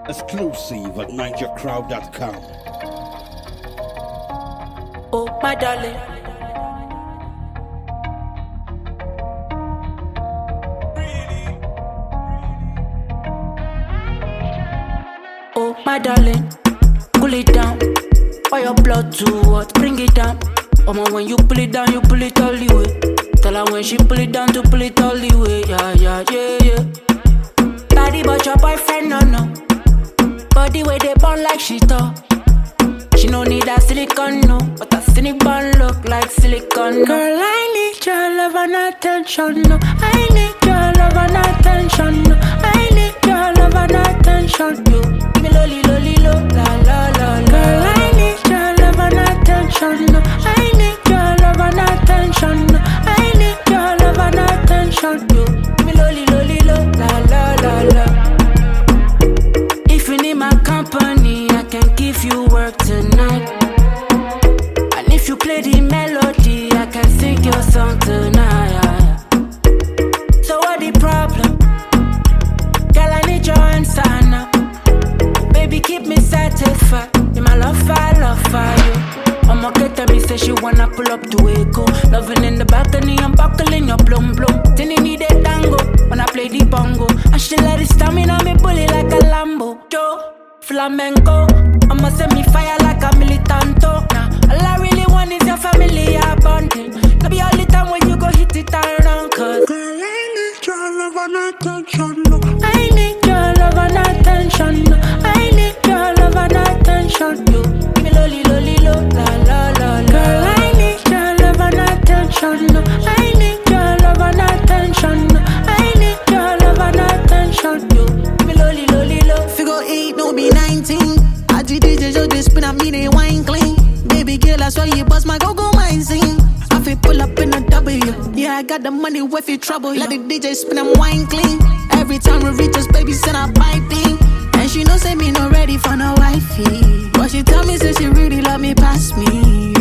Exclusive at NigerCrowd.com. Oh, my darling. Oh, my darling. Cool it down. Pour your blood to what? Bring it down. When you pull it down, you pull it all the way. Tell her when she pull it down to pull it all the way. Yeah, yeah, yeah, yeah. Daddy, but your boyfriend, no. Body way they burn like she thought. She no need that silicone, no. But her silicone look like silicone, no. Girl, I need your love and attention, no. I need your love and attention, no. I need your love and attention, you. Give me lolly, lolly, lo, la, la, la, la. Girl, I need your love and attention, no. I need your love and attention, no. I need your love and attention, you. Give me lolly, lolly, lo, la, la, la, la. If you need my company, I can give you work tonight. And if you play the melody, I can sing your song tonight. So what the problem? Girl, I need your answer now. Baby, keep me satisfied. In my love for you. I'ma get her, me say she wanna pull up to Echo. Loving in the balcony, I'm buckling your blum blum. Then you need a tango when I play the bongo. And she let it stamina me bully like a Lambo. Joe, flamenco, I'ma send me fire like a militanto. Nah, all I really want is your family bonding. No be all the time when you go hit it around. Cause girl, I need your love and attention, no. I need your love and attention, no. I need your love and attention, you. Give me lolly, lolly, lo, la, la, la, la. Girl, I need your love and attention, no. I need your love and attention, no. I need your love and attention, you. Give me lolly, lolly, lo. Figure 8, no be 19. I did DJ just this spin, I mean they wine clean. Baby girl, I saw you bust my go-go mind scene. I feel pull up in a W. Yeah, I got the money with you trouble. Let the DJ spin, I'm wine clean. Every time we reach us, baby, send her piping. And she know say me not ready for no wifey. But she tell me say she really love me past me.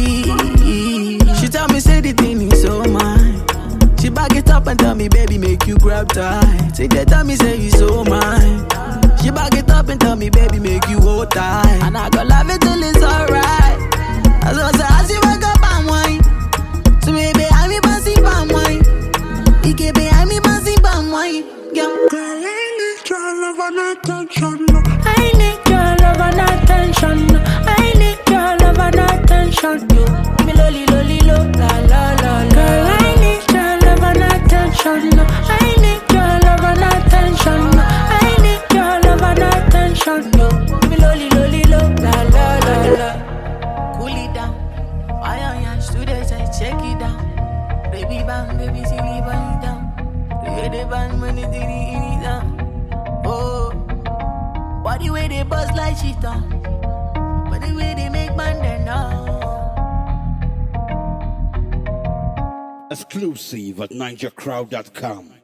She tell me say the thing is so mine. She back it up and tell me, baby, make you grab tight. Say that tell me say you so mine. She back it up and tell me, baby, make you hold tight. And I go love it till it's alright. As you back up and wine. So baby, I me passing palm wine. You can be I me passing palm wine. Yeah. Girl, I need your love and attention, no. I need your love and attention, no. I need your love and attention, you. Give me lolly, lolly, lo, la, la, la, la. Girl, I need your love and attention, no. I need your love and attention, no. I need your love and attention, you. Give me lolly, lolly, lo, la, la, la, la. Cool it down. Why on your students, I check it down. Baby bang, baby, see me burn it down. Create the band, money, in it down. Oh, body way they buzz like shit down. Body way they make man then now. Exclusive at NigerCrowd.com.